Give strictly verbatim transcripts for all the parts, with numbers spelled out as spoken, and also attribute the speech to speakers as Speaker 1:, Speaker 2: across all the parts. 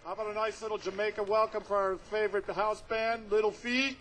Speaker 1: How about a nice little Jamaica welcome for our favorite house band, Little Feet?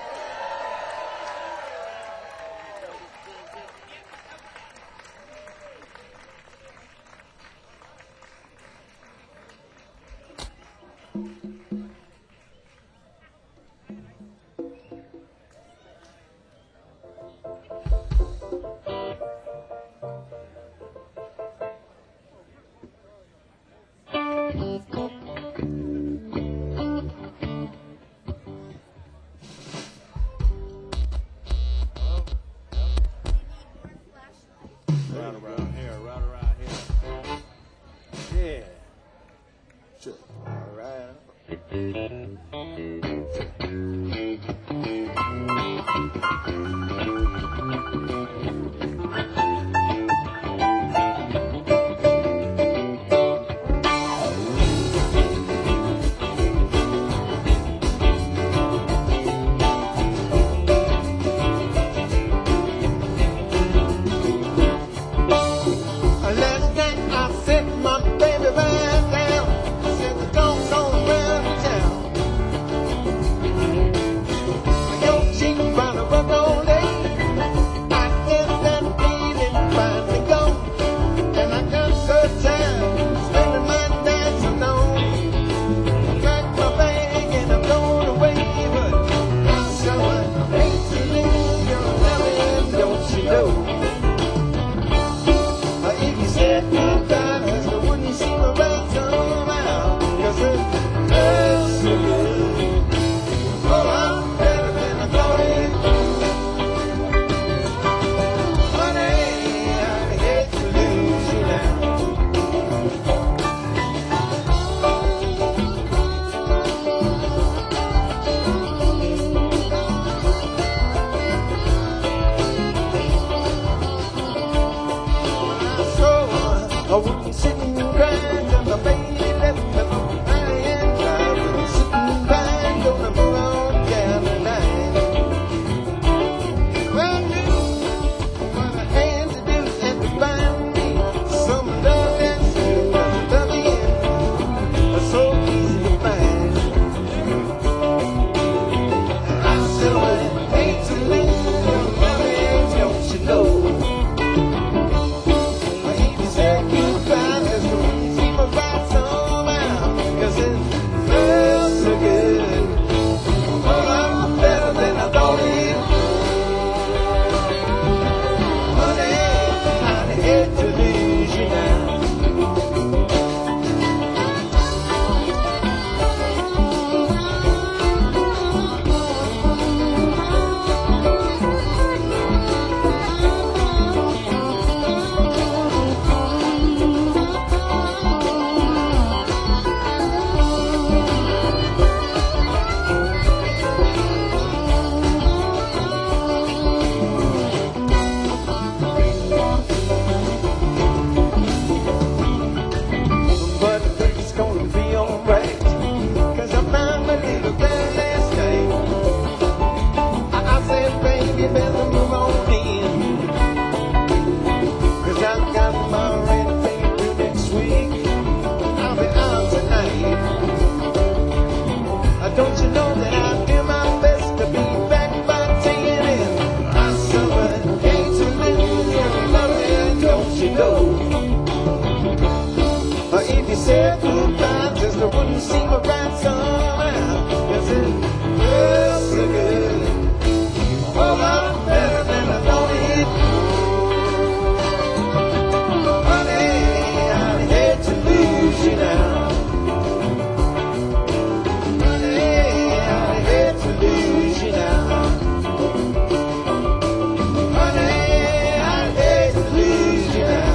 Speaker 1: Right around here, right around here. Yeah. Sure. All right.
Speaker 2: Last night I set my baby right down. Said we're going on around town. Your cheek round the rug all day. I guess that feeling finally gone. And I got good time spending my nights alone. Pack my bag and I'm going away, but I'm so I hate to lose your loving, don't you know? If you said goodbye, cause I wouldn't see my right somehow. Cause it feels so good. Oh, I'm better than I thought it. Honey, I hate to lose you now. So I wouldn't sit and cry till my baby left me high and dry. Wouldn't sit and cry, gonna move on down the line. Well, I knew what I had to do and to find me some love that's true. 'Cause love is so easy to find. I still hate to lose your loving, don't you know? But I think it's gonna be alright. 'Cause I found my little girl last night. I, I said, baby, better move on in. 'Cause I've got my rent paid due next week. I'll be out tonight. Uh, don't you know that I do my best to be back by ten? And I summer hate to lose your loving, don't you know? Or if you said goodbye, just I wouldn't seem right somehow. 'Cause it feels so good. Oh, I'm better than I thought it. Honey, I'd hate to lose you now. Honey, I'd hate to lose you now. Honey, I'd hate to lose you now.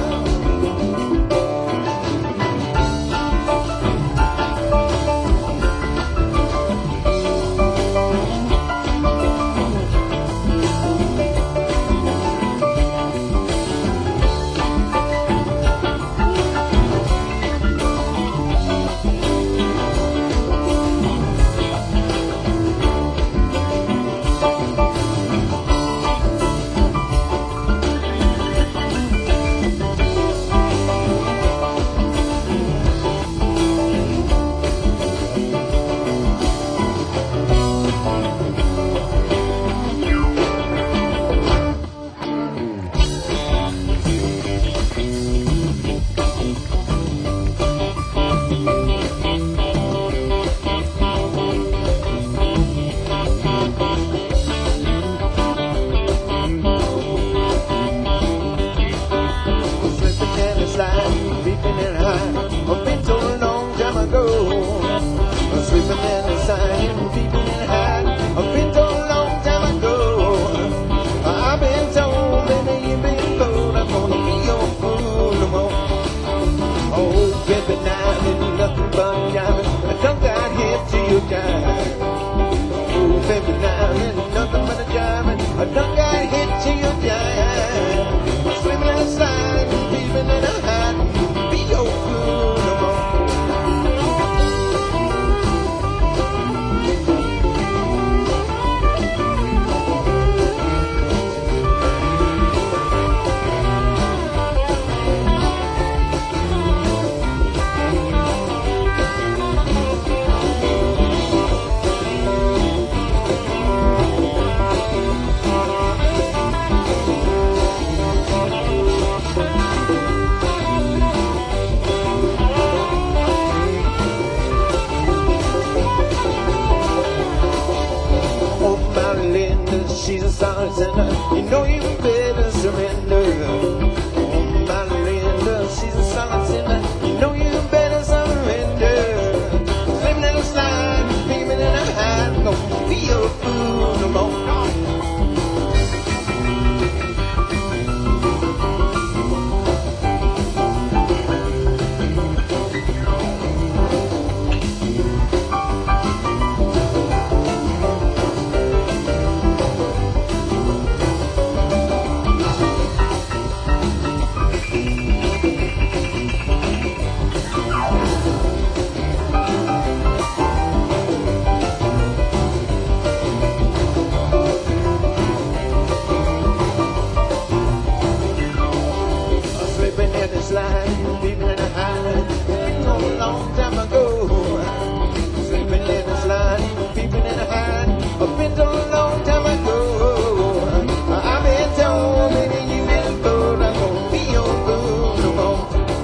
Speaker 2: long time ago. Sleeping in a slide, peeping in a hide. I've been so long time ago. I've been told, baby, you been told I'm gonna be your fool no more.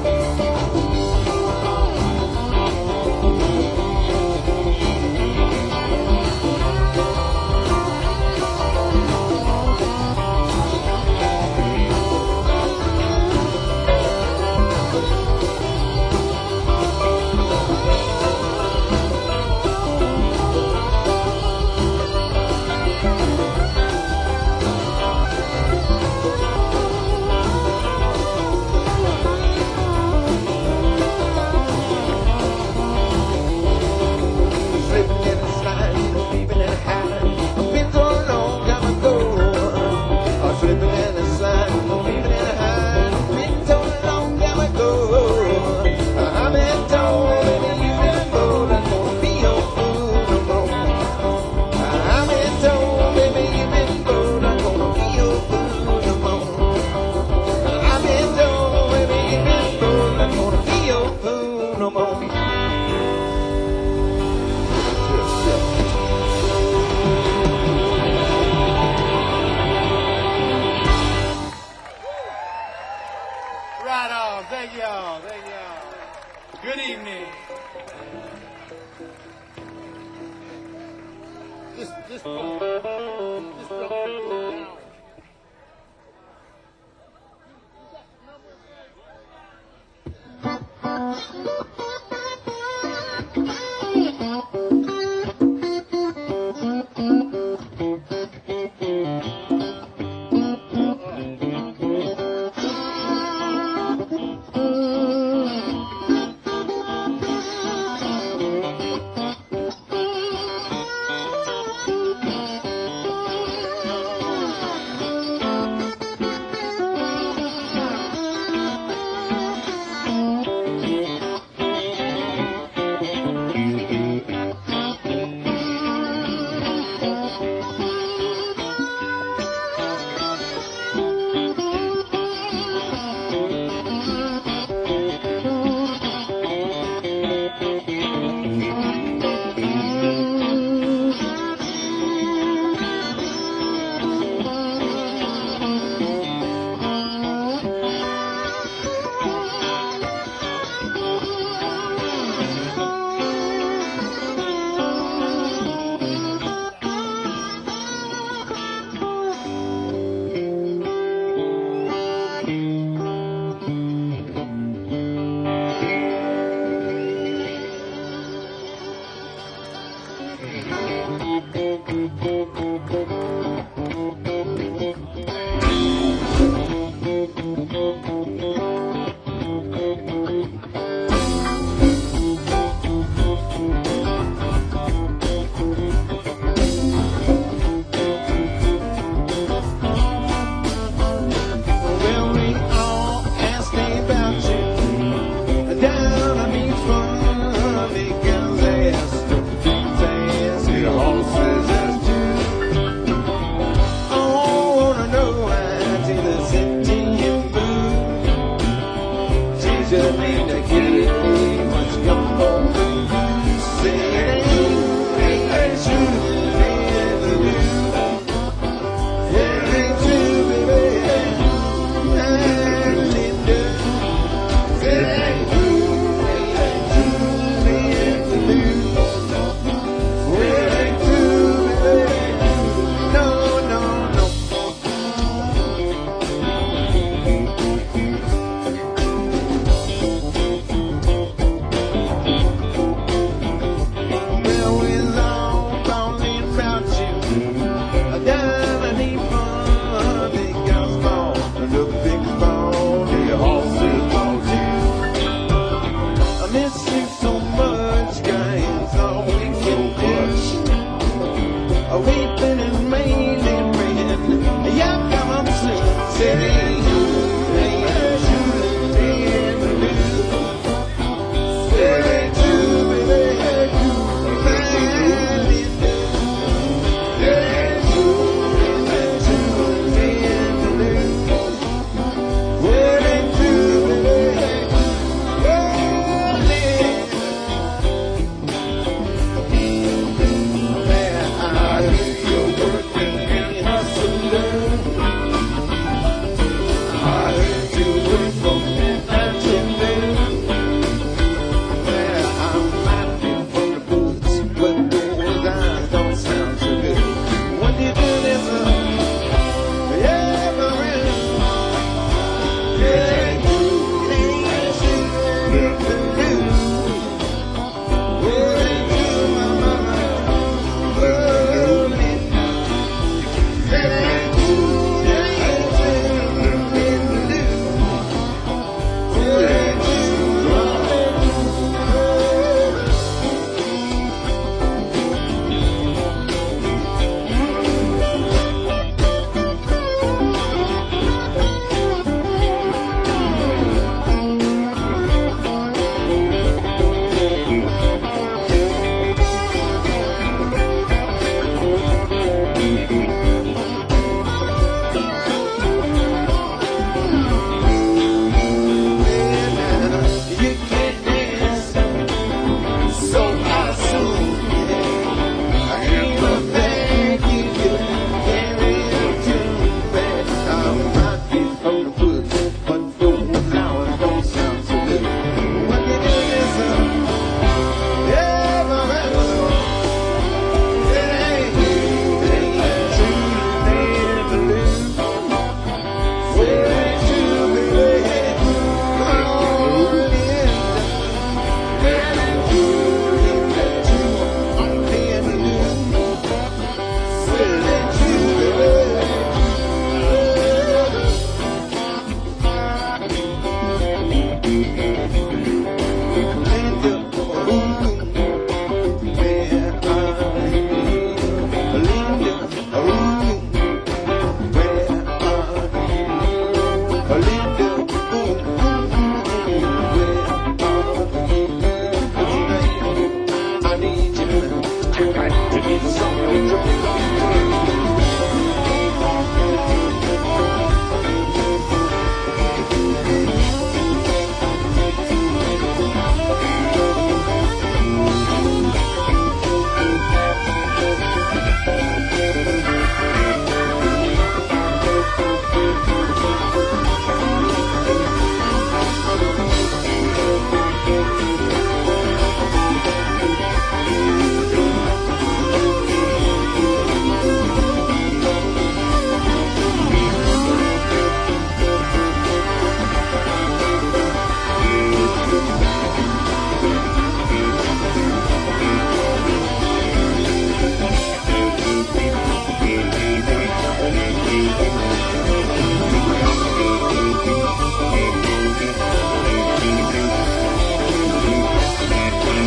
Speaker 1: Right on. Thank y'all. Thank y'all. Good evening. Just, just, just don't go down.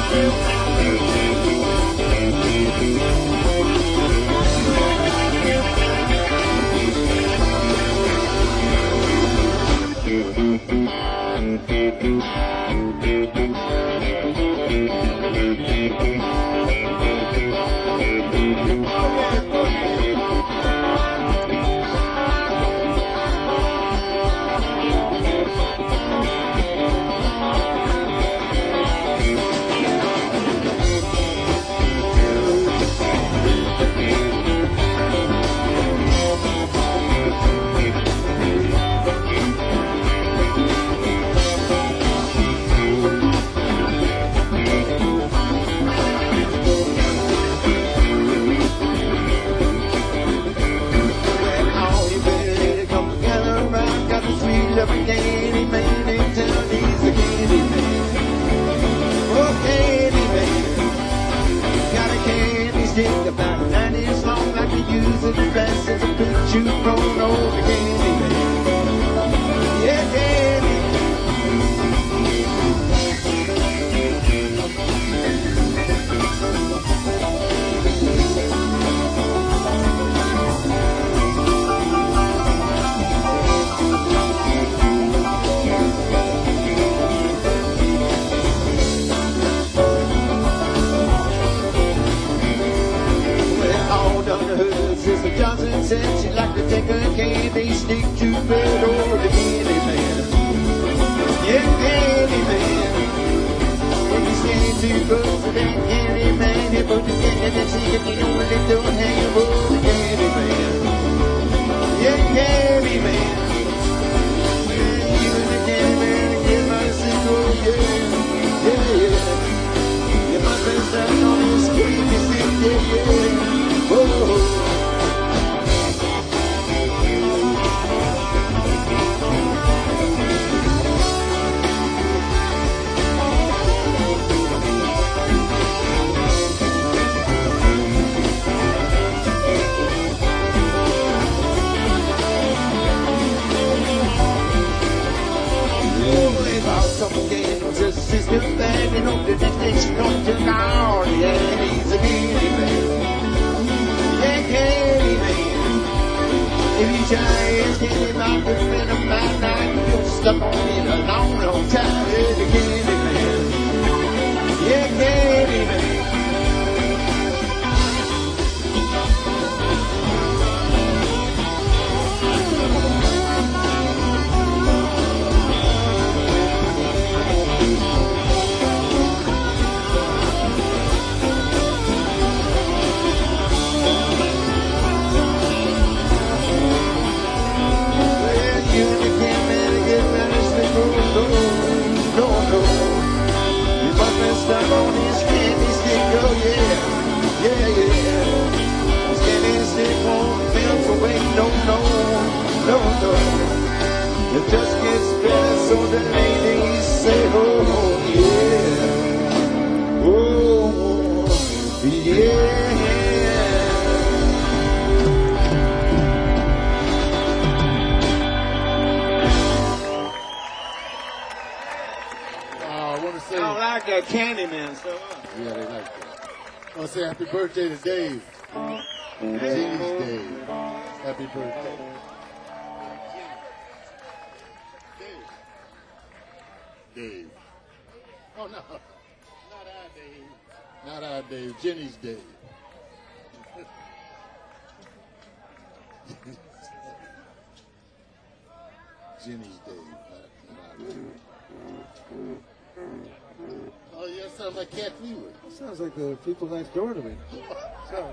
Speaker 2: Every candy man in town, he's a candy man. Oh, candy man. Got a candy stick about nine inches long, like you use it fast as a bitch you thrown over candy man. Yeah, candy man. Sister Johnson said she'd like to take a candy stick to bed or the candy man. Yeah, candy man. When you stand too close to that candy man, he put the candy and see if you know what they do, hang above the candy man. Yeah, candy man. Yeah, you and the candy man and get my signal, yeah, yeah, yeah. You must have stepped on his candy stick, yeah, yeah. Whoa. Sister bad, you know the next thing she comes to now. Yeah, he's a candy man. Yeah, candy man. If you try his candy man, good friend of mine, now you're stuck on it a long, long time. Yeah, the candy man. Yeah, candy man. Stuck on his candy stick, oh yeah, yeah, yeah. His candy stick won't melt away, no, no, no, no. It just gets better, so the ladies say, oh, yeah, oh, yeah.
Speaker 1: Say,
Speaker 2: I don't like that candy man so much.
Speaker 1: Yeah, they like that. I want to say happy birthday to Dave. Jeannie's Dave. Happy birthday. Dave. Dave. Oh, no. Not our Dave. Not our Dave. Jenny's Dave. Jenny's Dave. Not, not our Dave. Oh, yeah, sounds like Cat Weaver.
Speaker 3: Sounds like the people next door to me. So,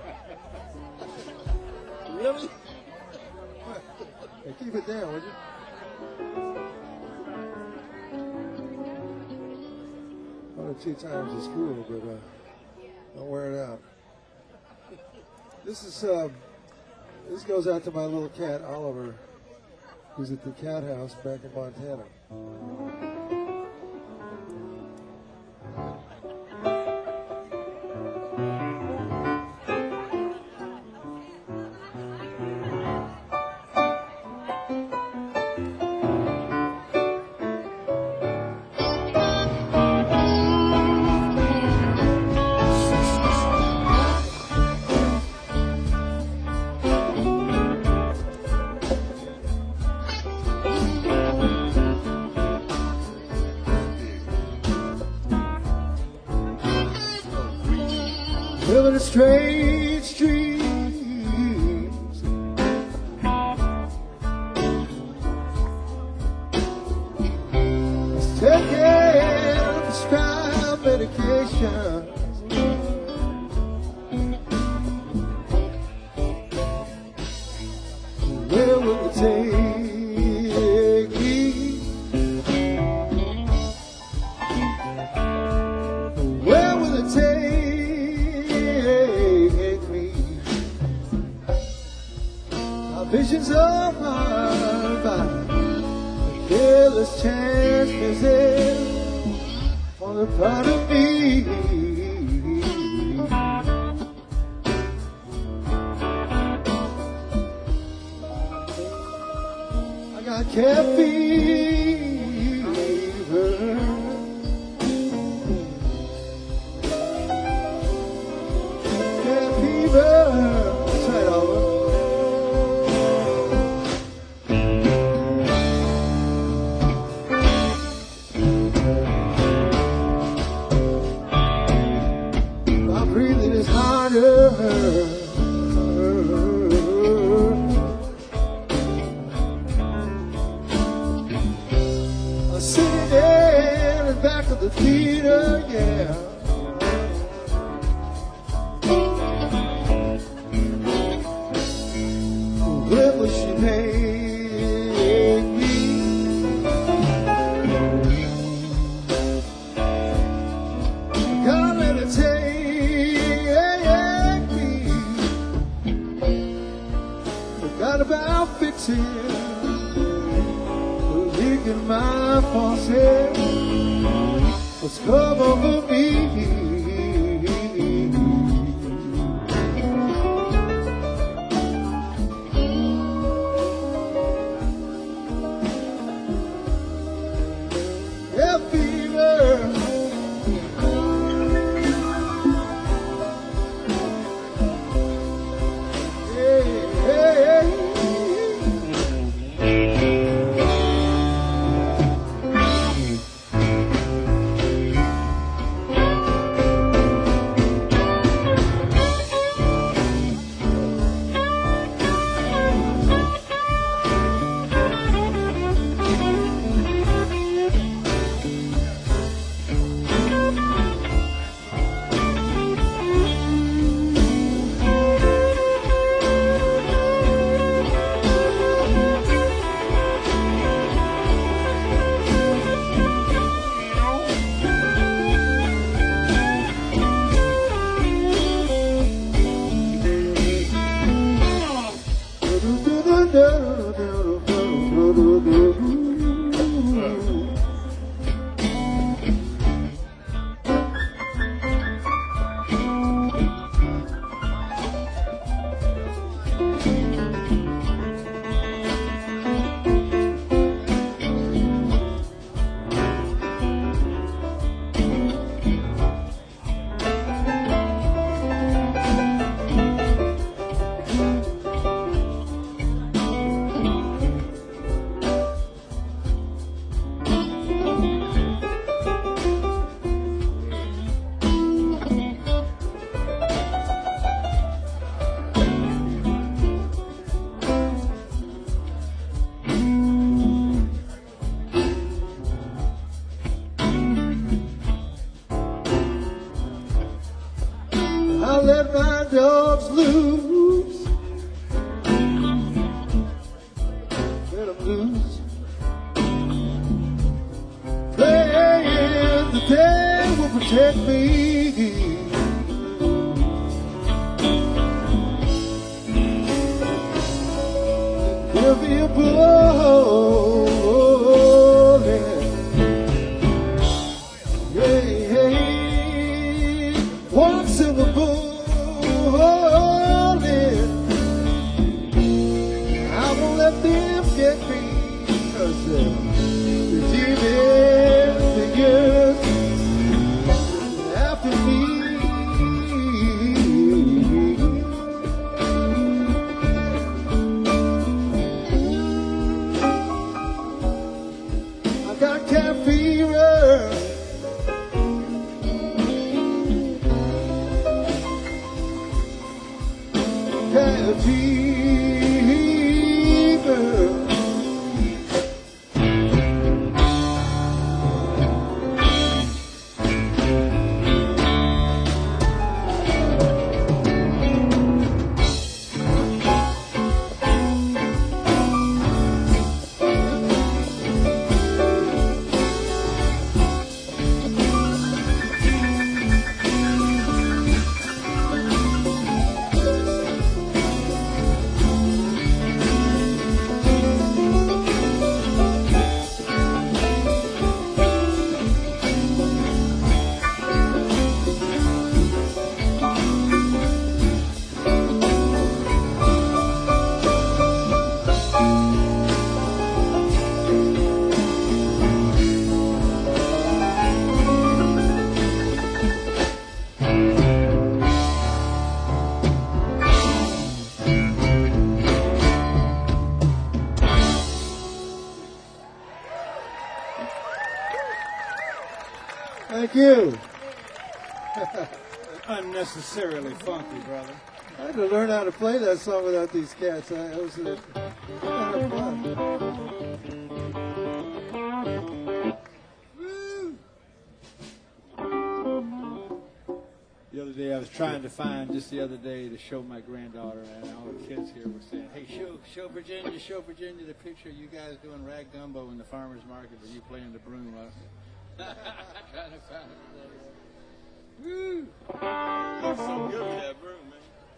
Speaker 1: Really?
Speaker 3: hey, keep it down, would you? One or two times is cool, but uh, don't wear it out. This is uh, this goes out to my little cat Oliver, who's at the cat house back in Montana. living in strange dreams. Taking prescribed medication. Where will it take me? Where will it take me? Our visions of our body. Careless chances on the part of me. I got caffeine fever. Cat fever. That's right, Oliver. Breathing is harder. I'm sitting there in the back of the theater, yeah. Where will she make me? God, let it take. Forgot about fixing, leaking my faucet. What's come over me? Yeah, fever. I let my dogs loose, let them loose, playing the day will protect me. Give me a blow, yeah, yeah, one silver bullet. I won't let them get me, 'cause uh, the demon figures after fever. Thank you.
Speaker 4: Unnecessarily funky, brother.
Speaker 3: I had to learn how to play that song without these cats. I, it was a lot of fun.
Speaker 4: The other day I was trying to find, just the other day, to show my granddaughter, and all the kids here were saying, hey, show show Virginia, show Virginia the picture of you guys doing rag gumbo in the farmer's market and you playing the broom. Trying to find it. Woo! Looks so good with that broom,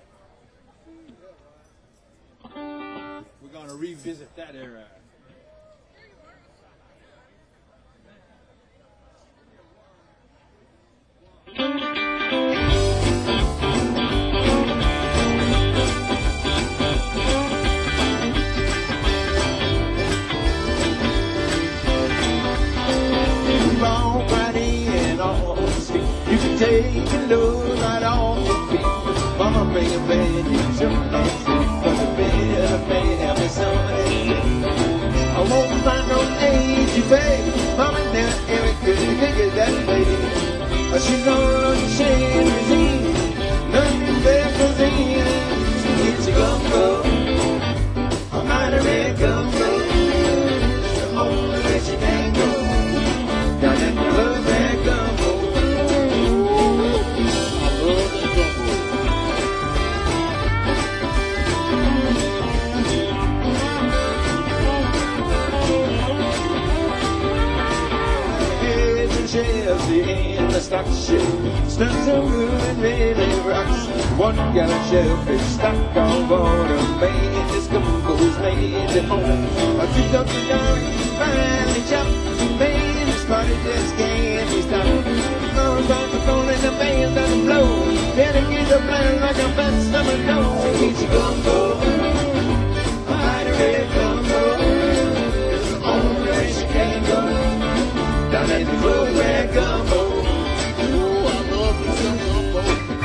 Speaker 4: man. We're going to revisit that era.
Speaker 2: Walk right in on the street. You can take a look right off your feet. Mama bring a bed, you jump and sleep. But the bed of may have me something. I won't find no age, baby. Mama now every good nigga that way. She's gonna share his eat. Nothing better than it's a gumbo. I'm not a red gumbo. The only way she can go. Down in the hood, red gumbo. Heads and Chelsea in the stock show. Stuff so good and really rocks. One gallon shellfish stock on board. A man, this gumbo's made at home. I picked up the gun, finally chopped. Man, this party just can't be stopped. Going back and calling the band on the blow. Better get the plan like a fat stomach nose. It's a gumbo. I had a red gumbo. It's the only way she can go. Down at the road, red gumbo.
Speaker 1: Oh, I love me some gumbo.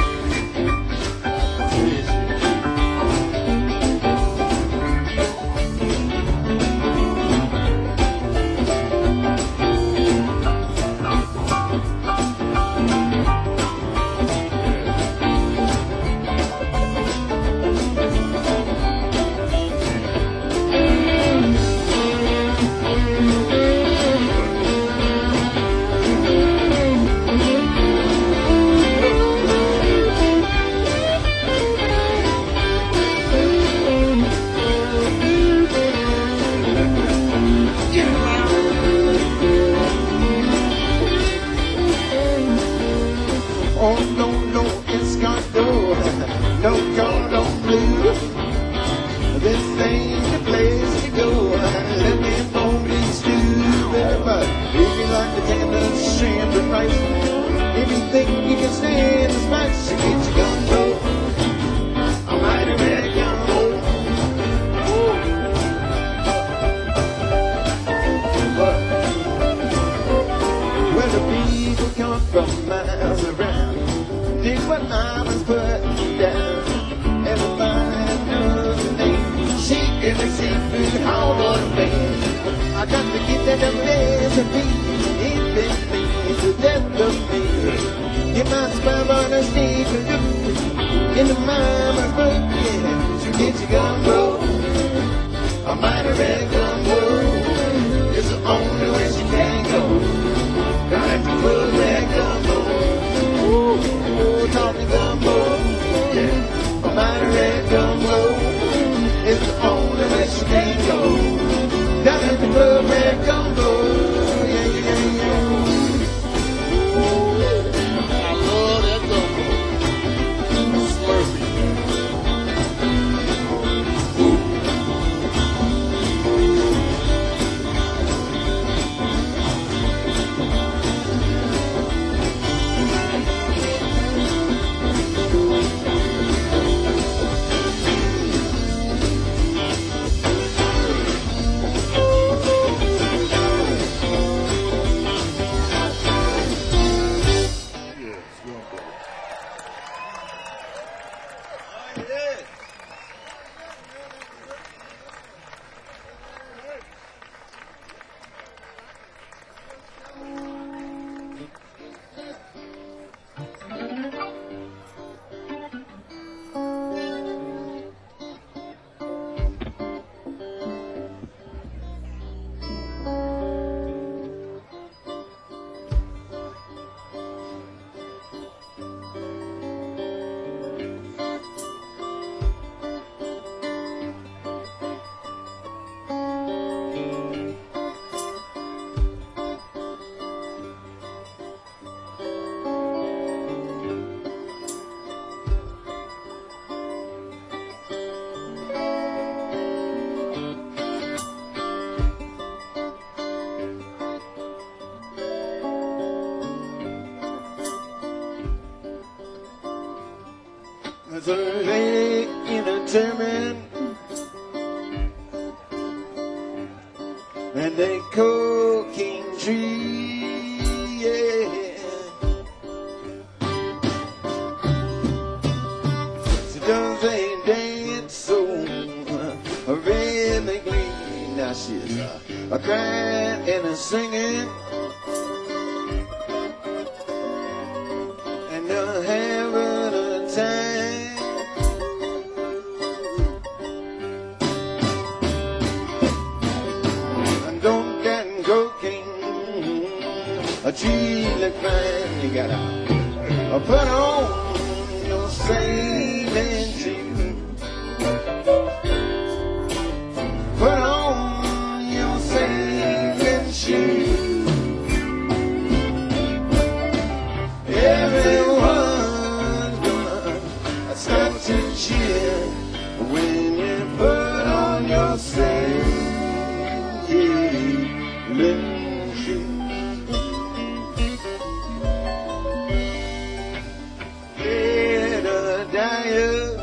Speaker 2: Oh, no, no, it's got no, no color, no blue. This ain't the place to go. Let me know these two better, but if you like the tender shrimp and rice, if you think you can stand the spice, you get your gumbo. I'm right a red gumbo. Where the people come from miles around. Dig what I was putting down. Everybody knows the name. Shaking the seafood, how on me. I got to get that recipe. It been me, the death of me. Get my spam on a steak in the mama's book, yeah. She get your gumbo. A mighty red gumbo. It's the only way she can go. Got to put red gumbo. Ooh, talking gumbo. Yeah. A mighty red gumbo. It's the only way she can go. Down at the club, red gumbo. Yeah, yeah, yeah.
Speaker 1: I love that gumbo. Slurpee. Yes, gumbo.
Speaker 2: There's a lady in a tenement, and a cocaine tree, yeah. She does a dance so rhythmically. Now she's uh, a crying and a singing, and a having a time. Don't get cocaine, a tree look fine. You gotta uh, put on your sailing shoes. Put on your sailing shoes. Everyone's gonna start to cheer when you put on your sailing shoes. Get a diet.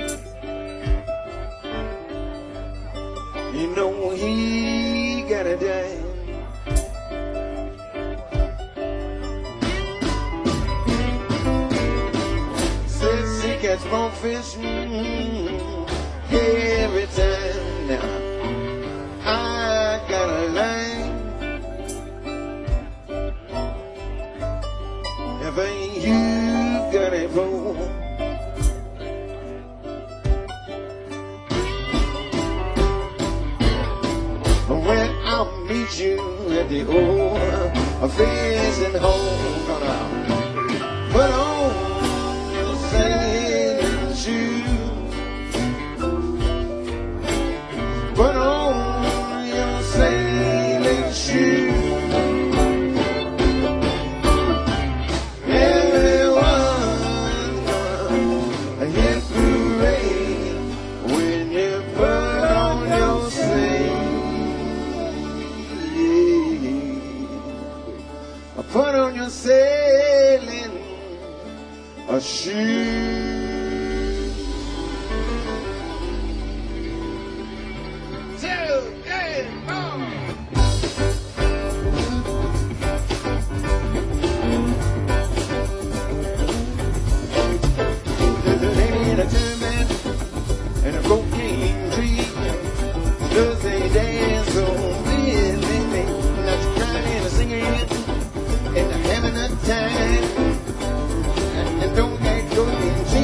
Speaker 2: You know he got a die. Says he catch more fish mm, every time now. I got a line. If ain't you got a phone, when I'll meet you at the old fishing hole, gonna put on your sailing shoes. Put on your sailing shoes. Put on your sailing a shoe. Two, three, four. There's a lady in a turban and a cocaine tree. Does a dance so rhythmically, not to crying and a singing. And having a time, and, and don't get going.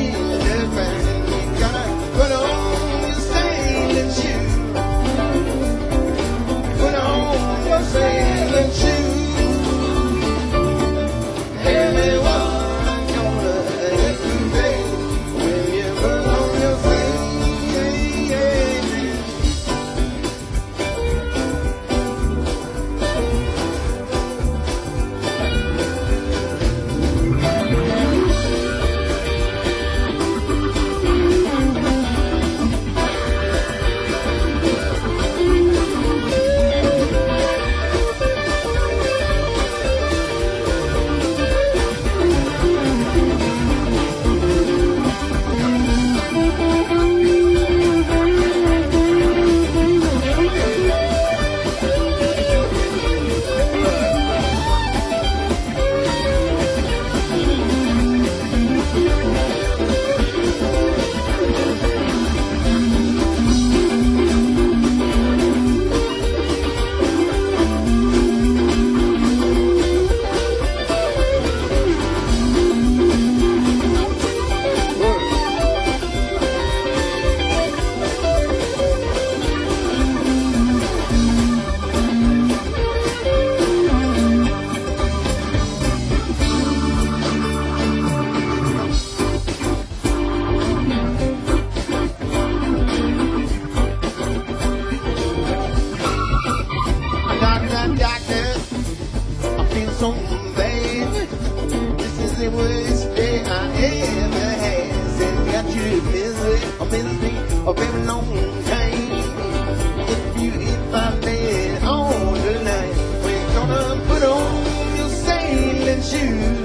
Speaker 2: ever has. And got you misery, a misery of every long time. If you, if I lay on tonight, we're gonna put on your sailing shoes.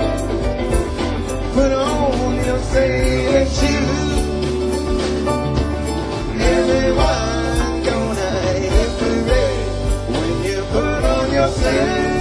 Speaker 2: Put on your sailing shoes. Everyone's gonna hit the parade when you put on your sailing.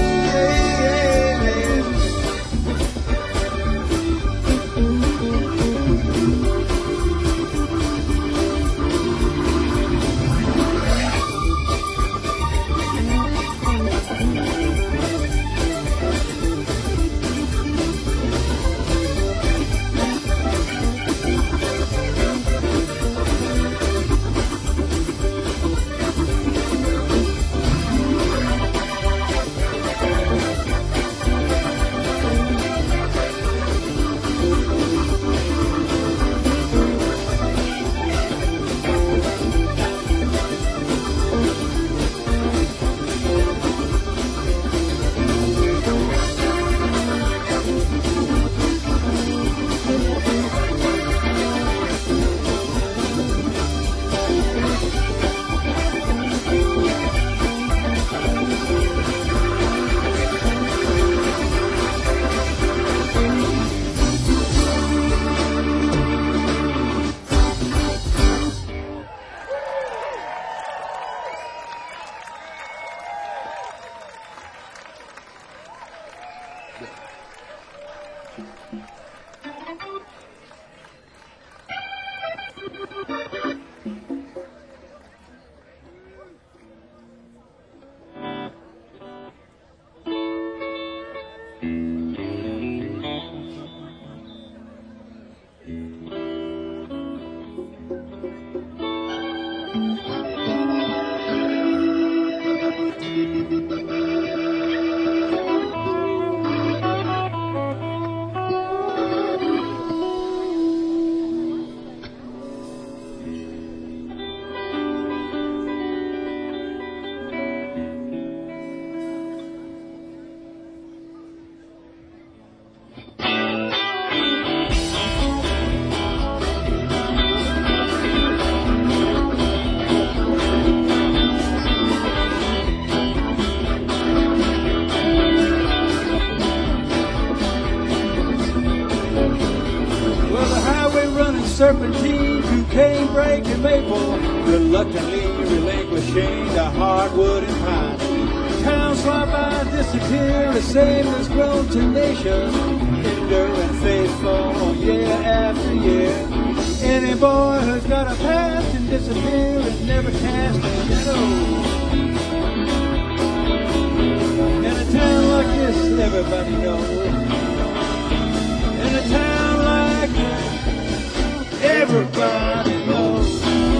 Speaker 4: Serpentine through canebrake and maple, reluctantly relinquishing the hardwood and pine. Towns fly by, disappear, the same as grown tenacious, enduring faithful year after year. Any boy who's got a past and disappear and never cast a shadow. In a town like this, everybody knows. In a town like this, everybody knows.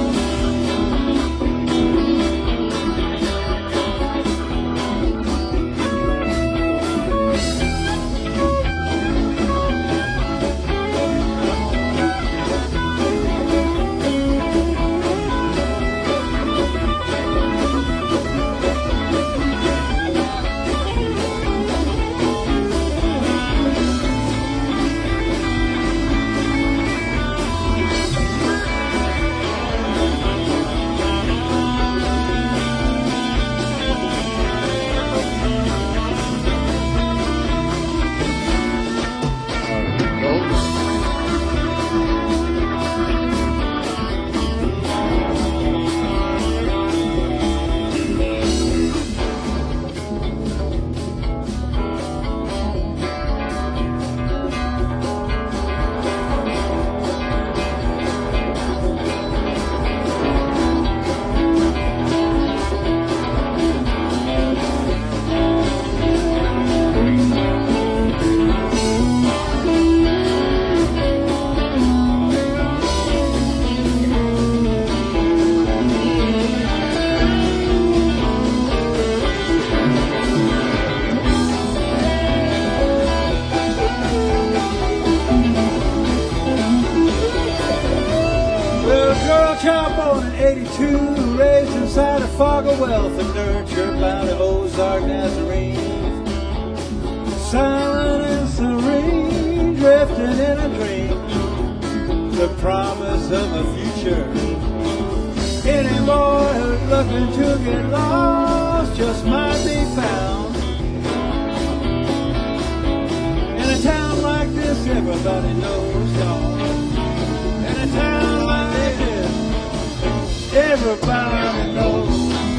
Speaker 4: eighty-two, raised inside a fog of wealth and nurtured by the Ozark Nazarenes. Silent and serene, drifting in a dream, the promise of the future. Any boy who's looking to get lost just might be found. In a town like this, everybody knows y'all. In a town like this, everybody knows.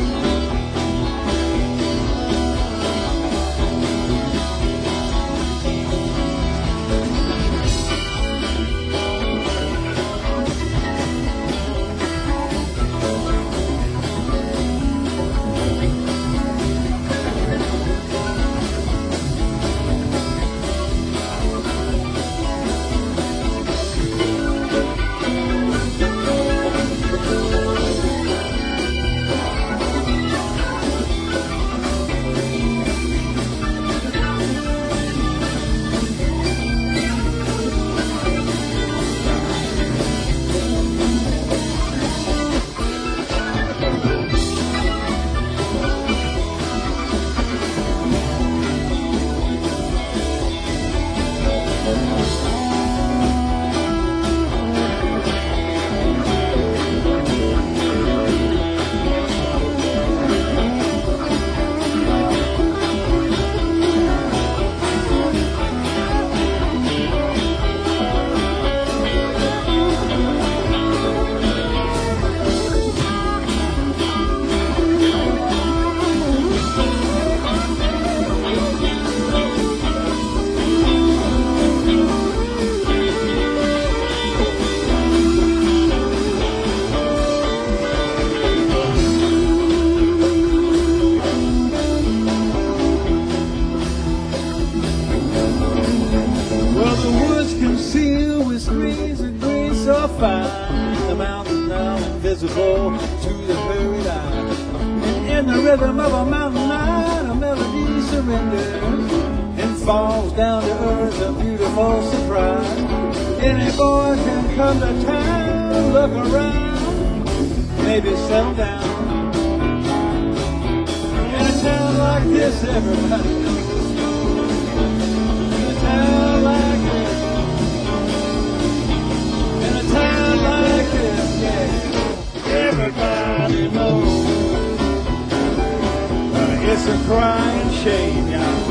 Speaker 4: The mountains now invisible to the buried eye. And in the rhythm of a mountain night, a melody surrenders and falls down to earth, a beautiful surprise. Any boy can come to town, look around, maybe settle down. In a town like this, everybody knows. In a town like this. Town like this, yeah, everybody knows. Uh, it's a crying shame, y'all.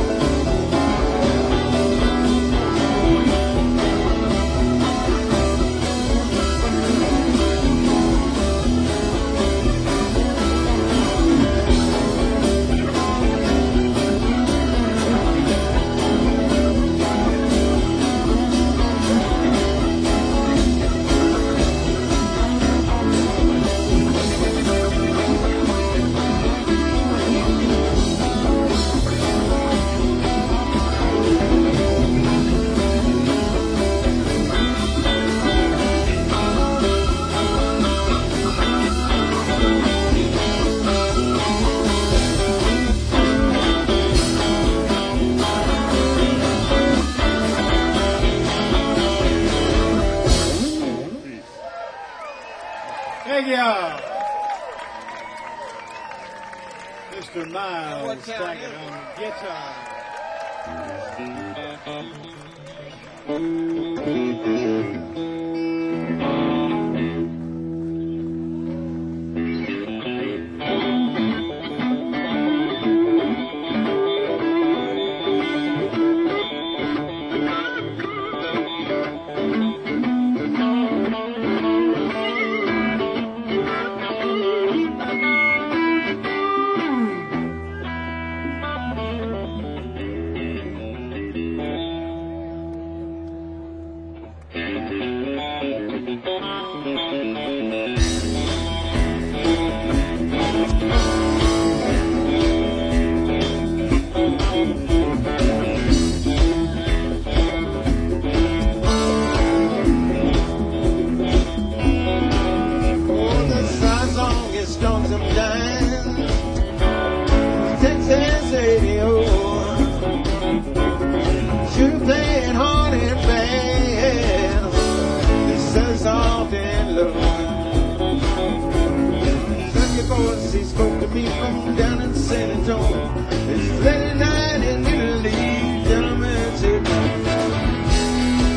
Speaker 4: Thank y'all. Mister Miles Taggart on guitar. He spoke to me from down in San Antonio. It's late night in Italy, gentlemen said,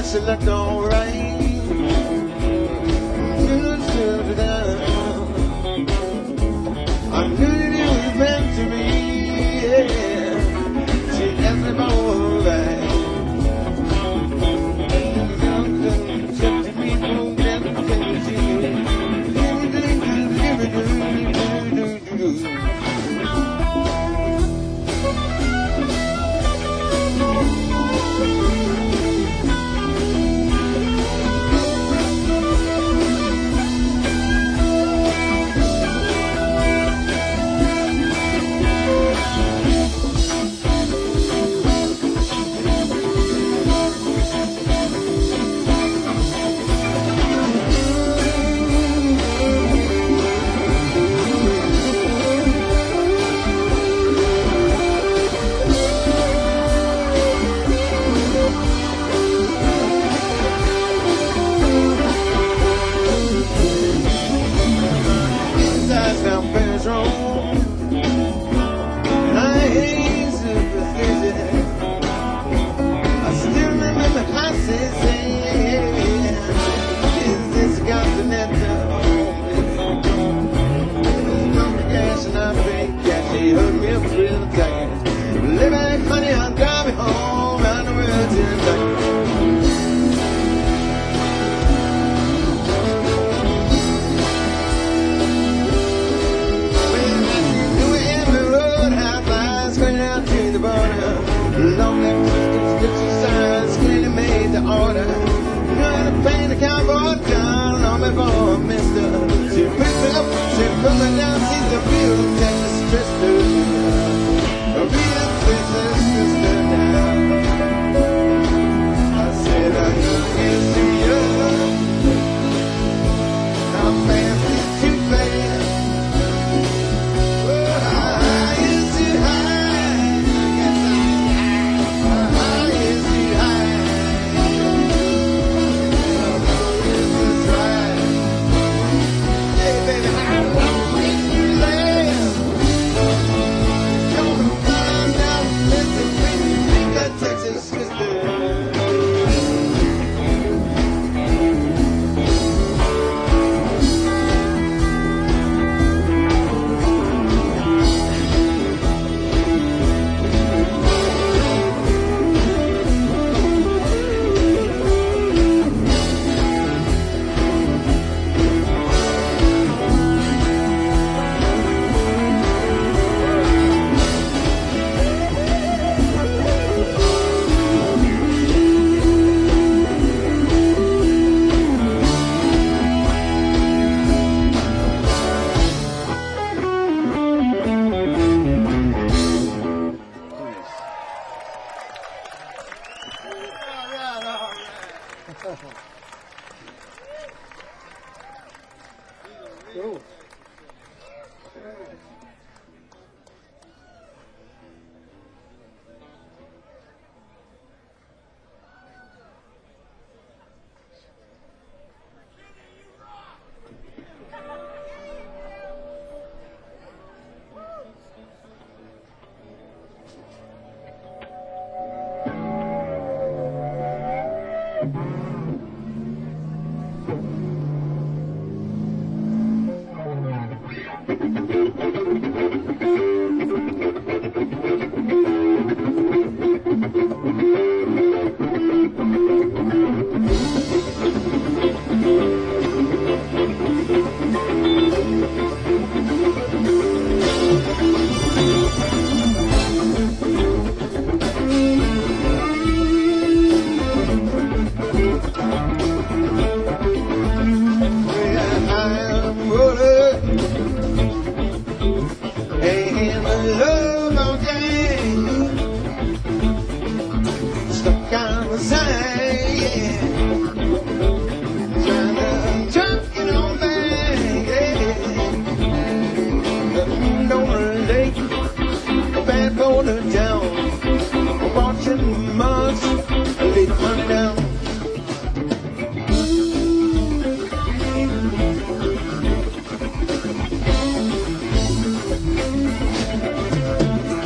Speaker 2: night she looked alright. I knew that it was meant to be, yeah. She asked me if I was right.
Speaker 3: Cool.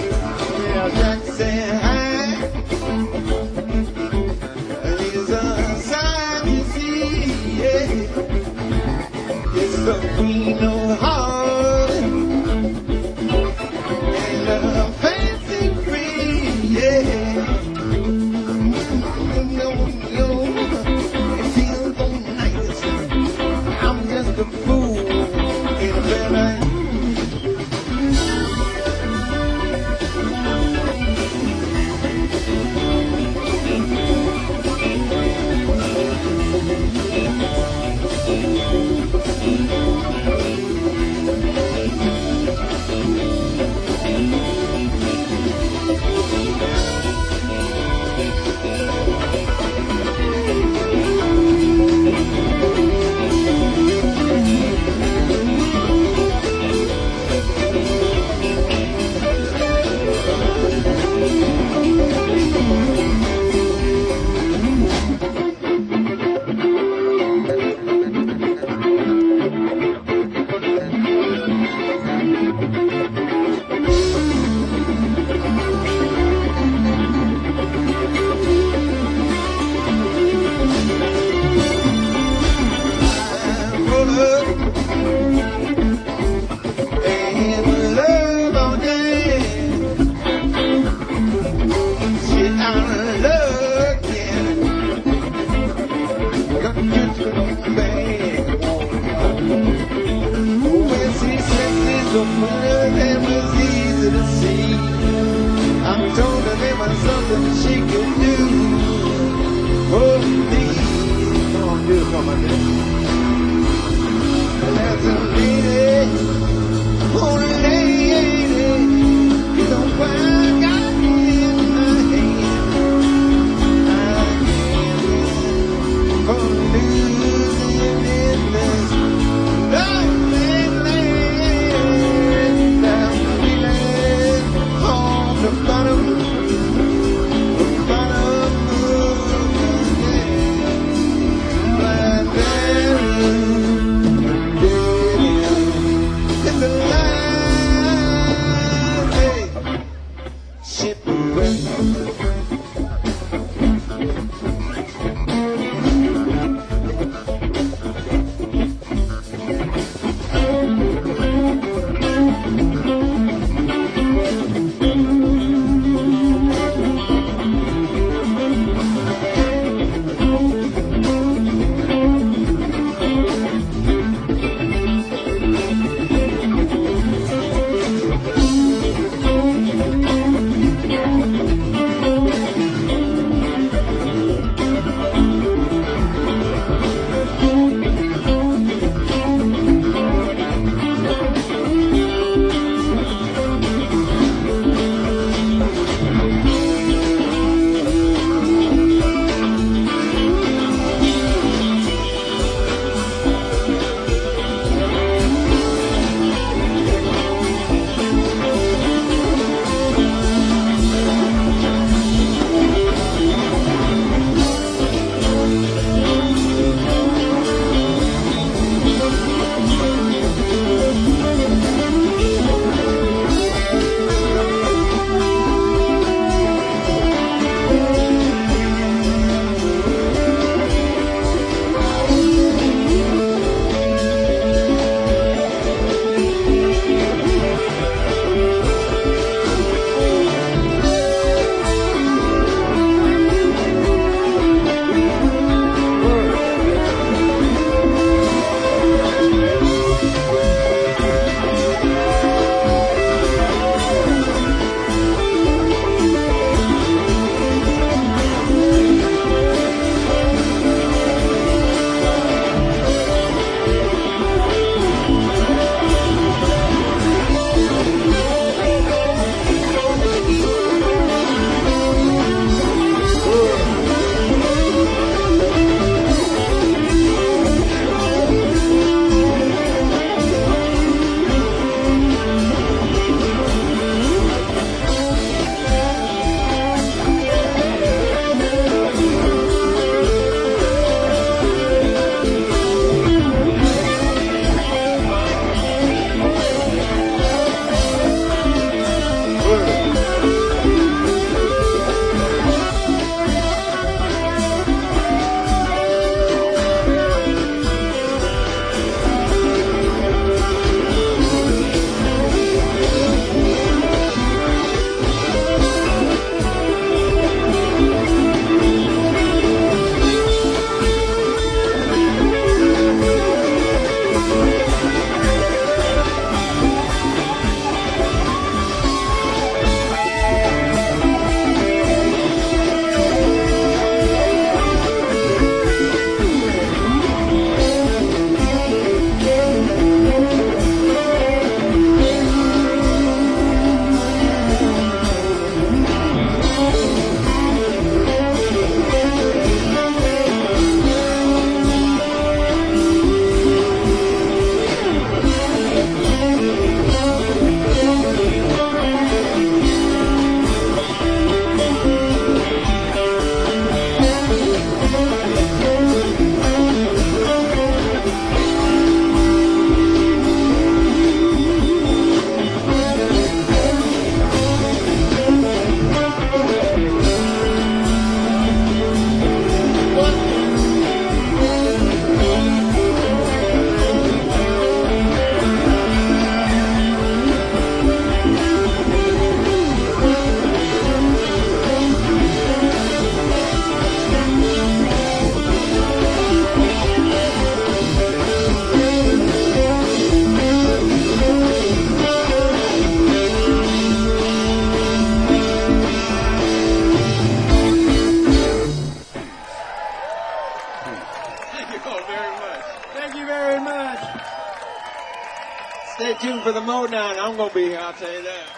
Speaker 2: Jack said hi. He's a bad. When she senses open, it was easy to see. I told her there was something she could do for me. Come on, do it for my baby. That's a lady, oh lady, you don't quite got me in my hand. I can't for losing in this lonely land. I'm feeling on the bottom, the bottom of the land. Like that.
Speaker 4: Thank you all very much. Thank you very much.
Speaker 2: Stay tuned for the Modown. I'm going to be here, I'll tell you that.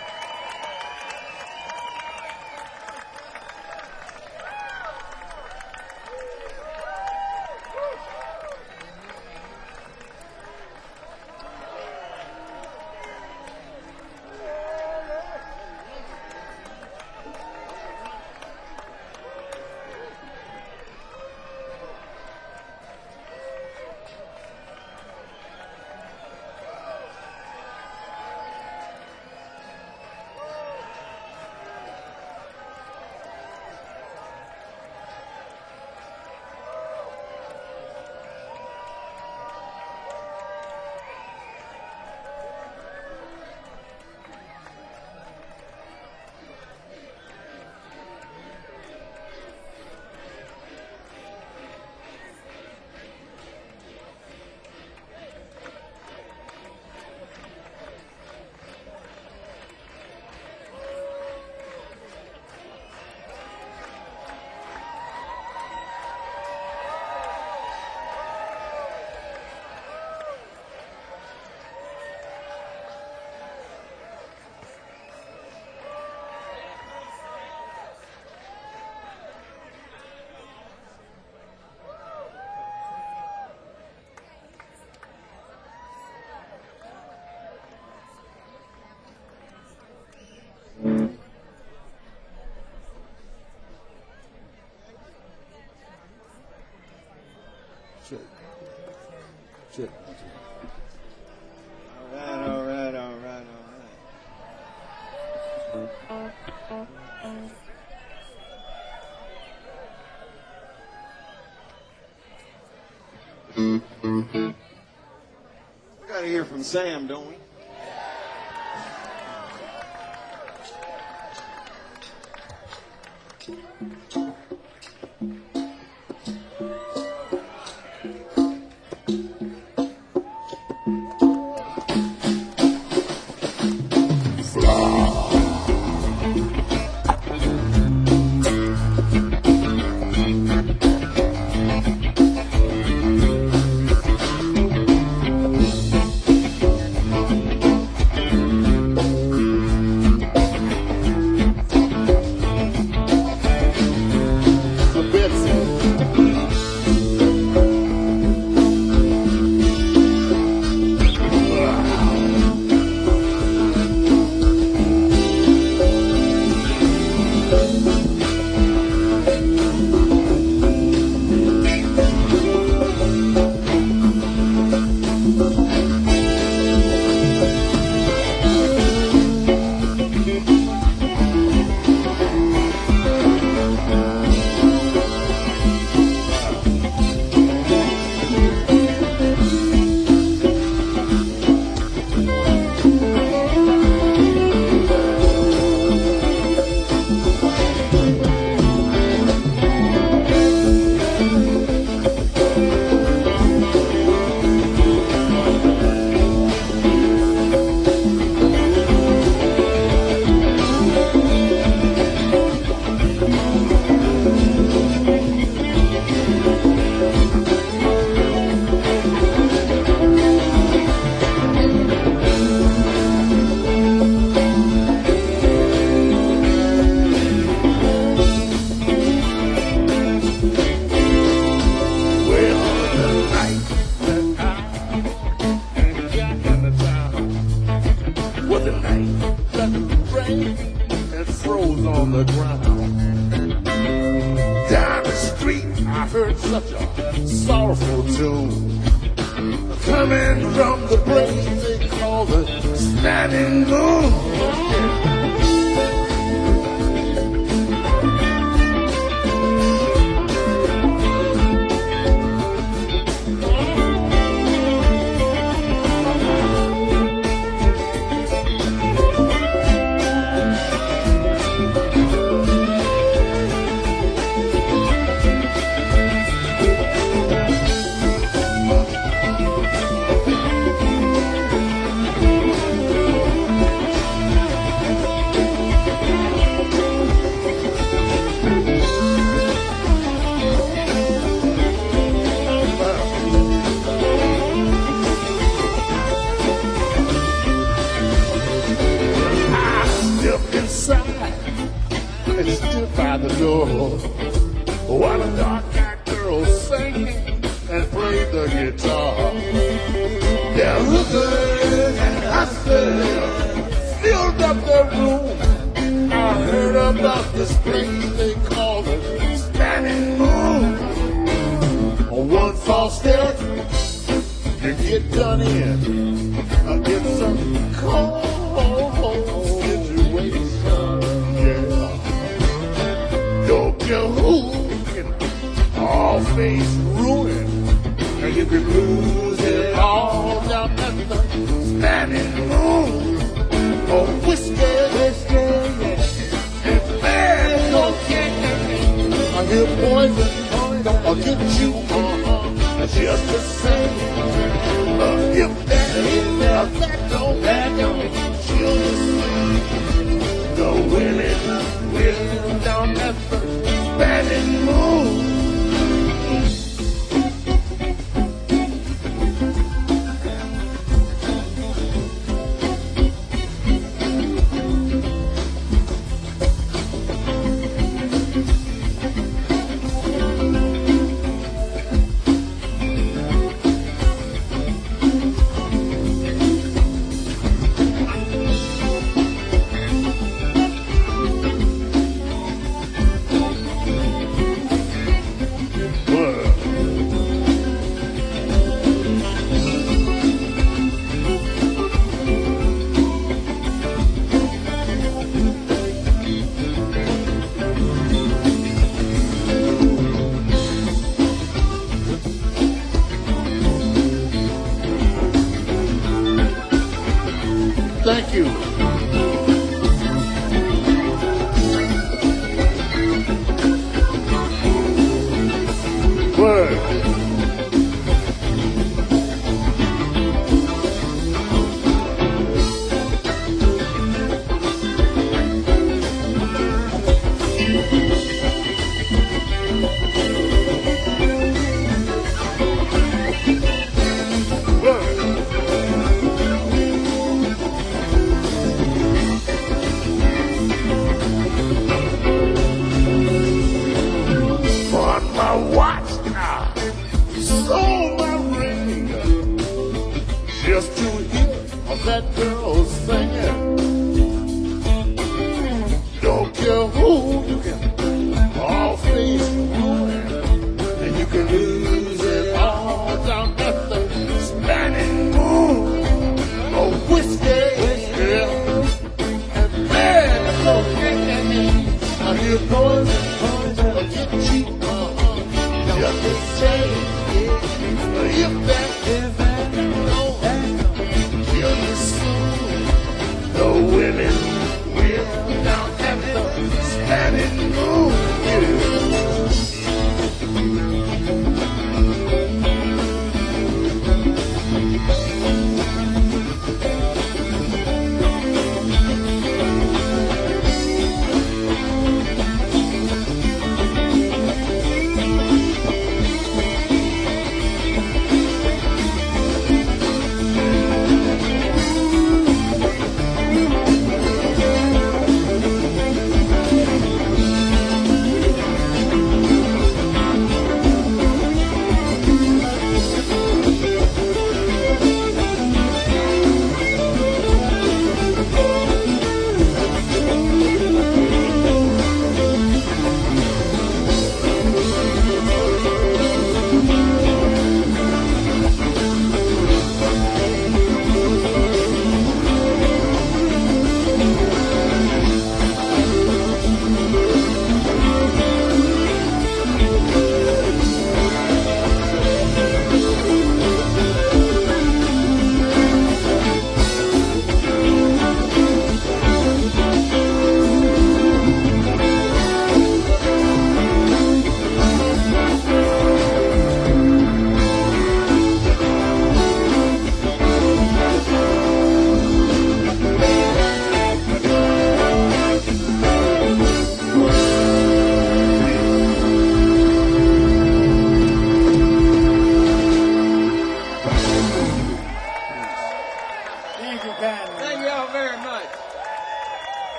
Speaker 1: Check. Check.
Speaker 2: All right, all right, all right, all right. We got to hear from Sam, don't we?
Speaker 1: sun in. I get some cold situation. Yeah. Don't care who can all face ruin. And you can lose it all down at the Spanish moon. Oh, whiskey, whiskey, yeah. And man, cocaine. I hear poison, I'll get you, uh-huh, just the same. Uh, if that, if that, that don't, that don't, chill the sea. The willing, willing down at the Spanish moon. Thank you. Word. Just to hear that girl singing. Don't care who you can all face ruin, and you can lose it all down at the Spanish moon. Oh, whiskey, whiskey, and man, cocaine. I hear poison, poison, I'll get you, uh-huh, just the same. If that